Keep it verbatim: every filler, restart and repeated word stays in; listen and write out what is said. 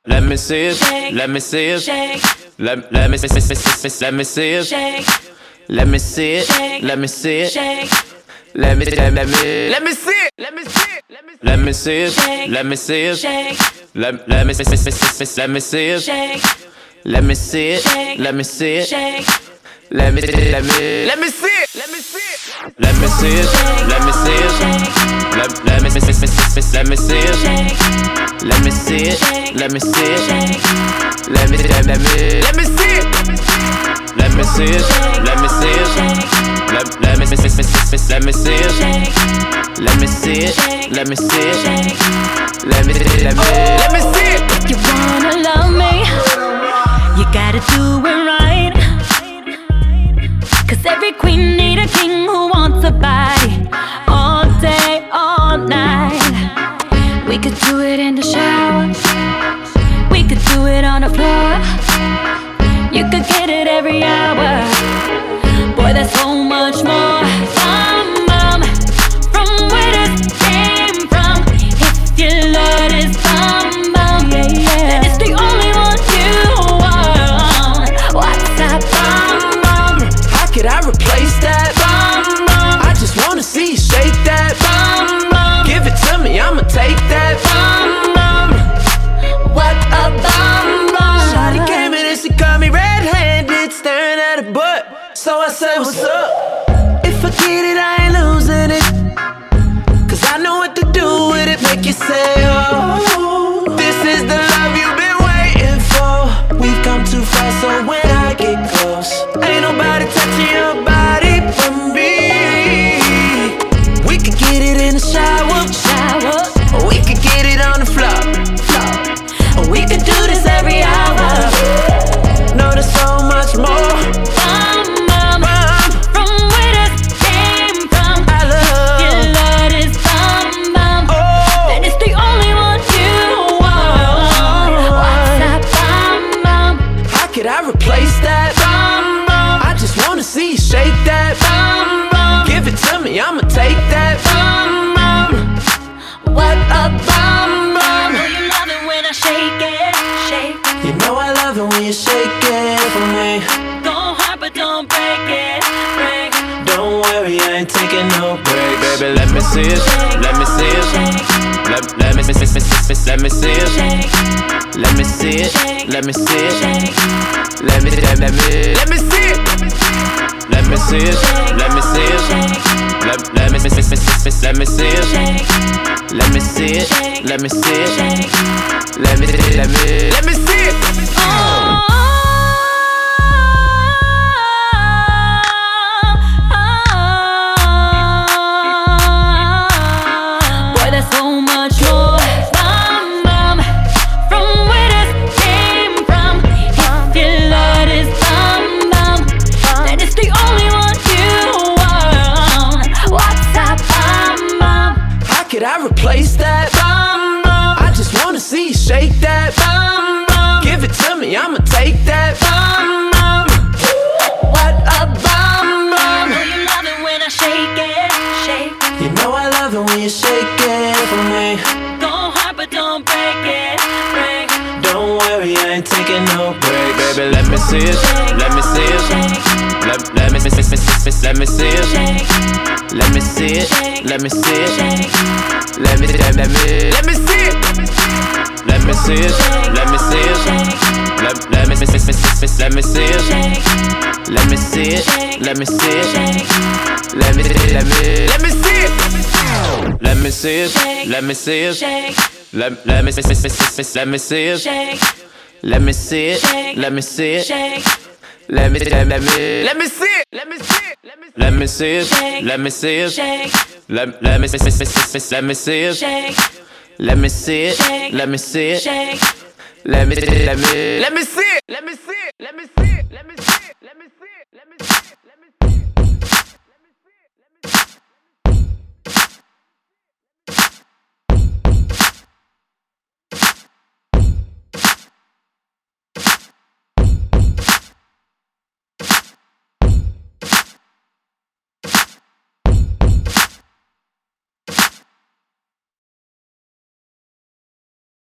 Let me see it, let me see it, let, let me see it, let me see it, let me see it, let me see it, let me let me let me see it, let me see it, let me see it, let me see it, let let me let me see it, let me see it, let me see it, let me let me let me see it, let me see it, let me see it, let me see it, let let me let me see it, let me see it, let me see it, let me let me let me see it, let me see it, let me see it, let let me let me let me see it, let me see it, let me see it, let me let me let me see it. If you wanna love me, you gotta do it right. 'Cause every queen need a king who wants a body all day, all night. We could do it in the shower, we could do it on the floor. You could get it every hour. Boy, there's so much more. Bum, bum, from where this came from. If your Lord is bum, bum, yeah, yeah, then it's the only one you want. What's that bum, bum? How could I replace that bum, bum? I just wanna see you shake that bum, bum. Give it to me, I'ma take that bum, bum. What a bum, bum. Shawty came in and she caught me red-handed, staring at her butt. So I said, what's up? If I get it, I ain't losing it. 'Cause I know what to do with it. Make you say, oh, this is the love you've been waiting for. We've come too far, so when I get close, ain't nobody touching your body but me. We could get it in the shower, Shower, we could get it on the floor, floor. we could do this every hour. No, there's so much more. Bum, bum, from where this came from. I love Your Lord is bum, bum, oh. and it's the only one you want. What's that bum, bum? How could I replace that bum, bum? I just wanna see you shake that bum, bum. Give it to me, I'ma take that bum, bum. What a bum, I bum. know you love it when I shake it, shake it. You know I love it when you shake it for me. Go hard but don't break it, break. Don't worry, I ain't taking no breaks. Baby, let me see it, let me see it, let let me let me let me see it, let me see it, let me see it, let me let me let me see it, let me see it, let me see it, let let me let me let me see it, let me see it, let me see it, let me let me let me see it. Oh, boy, there's so much more. Bum, bum, from where this came from. If your Lord is bum, bum, then it's the only one you want. What's that bum, bum? How could I replace that bum, bum? I just wanna see you shake that bum, bum. Give it to me, I'ma take that bum, bum. What a bum, I bum. know you love it when I shake it, shake it. You know I love it when you shake it for me. Go hard but don't break it, break. Don't worry, I ain't taking no breaks. Baby, let me see it, let me see it, let let me let me let me see it, let me see it, let me see it, let me let me let me see it, let me see it, let me see it, let let me let me let me see it, let me see it, let me see it, let me let me let me let me see it, let me see it, let me see it, let let me let me let me see it, let me see it, let me see it, let me let me let me see it, let me see it, let me see it, let me see it, let let me let me let me see it, let me see it, let me see it, let me let me let me see it, let me see it, let me see it, let me see it.